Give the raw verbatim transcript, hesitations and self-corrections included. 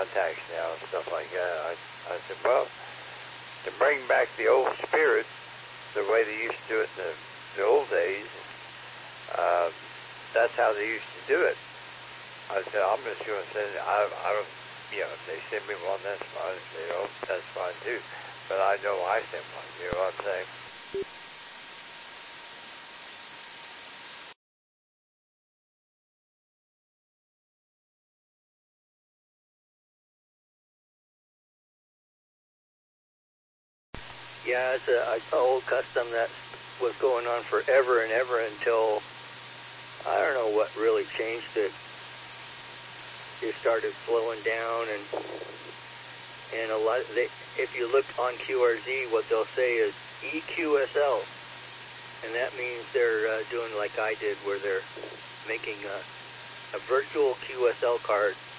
contacts now and stuff like that. I, I said, well, to bring back the old spirit, the way they used to do it in the, the old days, uh, that's how they used to do it. I said, I'm just going to send it. I, I don't, you know, if they send me one, that's fine. If they don't, that's fine too. But I know I sent one, you know what I'm saying? Yeah, it's a, a old custom that was going on forever and ever until, I don't know what really changed it. It started slowing down, and and a lot. They, if you look on Q R Z, what they'll say is E Q S L, and that means they're uh, doing like I did, where they're making a, a virtual Q S L card